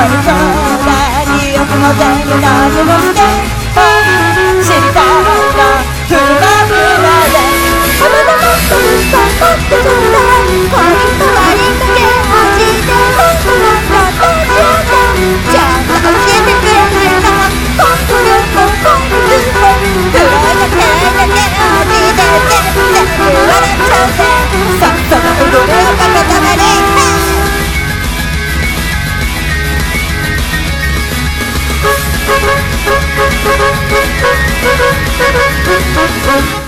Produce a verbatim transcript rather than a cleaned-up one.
そうな記憶も全部何もして知りたいの不満まであなたもっと嘘持ってちょうだい恋と割りかけ味で本当は私じゃちゃんと教えてくれないか本当の心で不安が手だけ味で全部笑っちゃうぜさっさと踊れよバカたまにWe'll be right back.